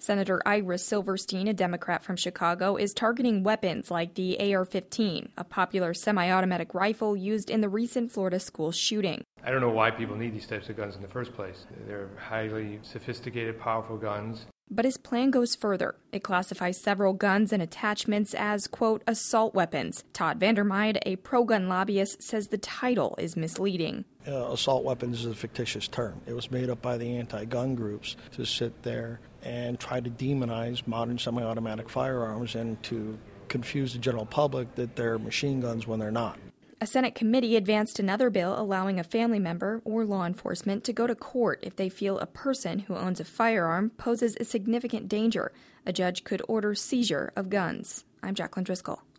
Senator Ira Silverstein, a Democrat from Chicago, is targeting weapons like the AR-15, a popular semi-automatic rifle used in the recent Florida school shooting. I don't know why people need these types of guns in the first place. They're highly sophisticated, powerful guns. But his plan goes further. It classifies several guns and attachments as, quote, assault weapons. Todd Vandermeide, a pro-gun lobbyist, says the title is misleading. Assault weapons is a fictitious term. It was made up by the anti-gun groups to sit there and try to demonize modern semi-automatic firearms and to confuse the general public that they're machine guns when they're not. A Senate committee advanced another bill allowing a family member or law enforcement to go to court if they feel a person who owns a firearm poses a significant danger. A judge could order seizure of guns. I'm Jacqueline Driscoll.